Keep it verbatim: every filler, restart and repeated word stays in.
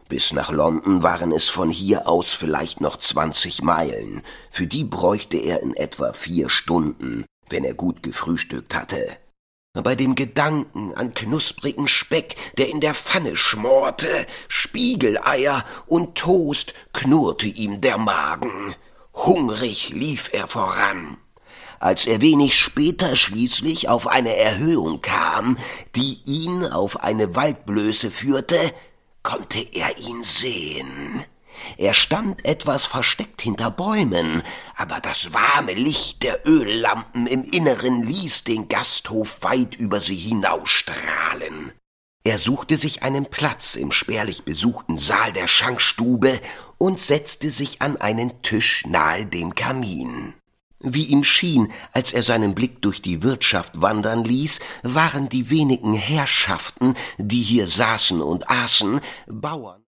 Bis nach London waren es von hier aus vielleicht noch zwanzig Meilen. Für die bräuchte er in etwa vier Stunden, wenn er gut gefrühstückt hatte. Bei dem Gedanken an knusprigen Speck, der in der Pfanne schmorte, Spiegeleier und Toast, knurrte ihm der Magen. Hungrig lief er voran. Als er wenig später schließlich auf eine Erhöhung kam, die ihn auf eine Waldblöße führte, konnte er ihn sehen. Er stand etwas versteckt hinter Bäumen, aber das warme Licht der Öllampen im Inneren ließ den Gasthof weit über sie hinausstrahlen. Er suchte sich einen Platz im spärlich besuchten Saal der Schankstube und setzte sich an einen Tisch nahe dem Kamin. Wie ihm schien, als er seinen Blick durch die Wirtschaft wandern ließ, waren die wenigen Herrschaften, die hier saßen und aßen, Bauern.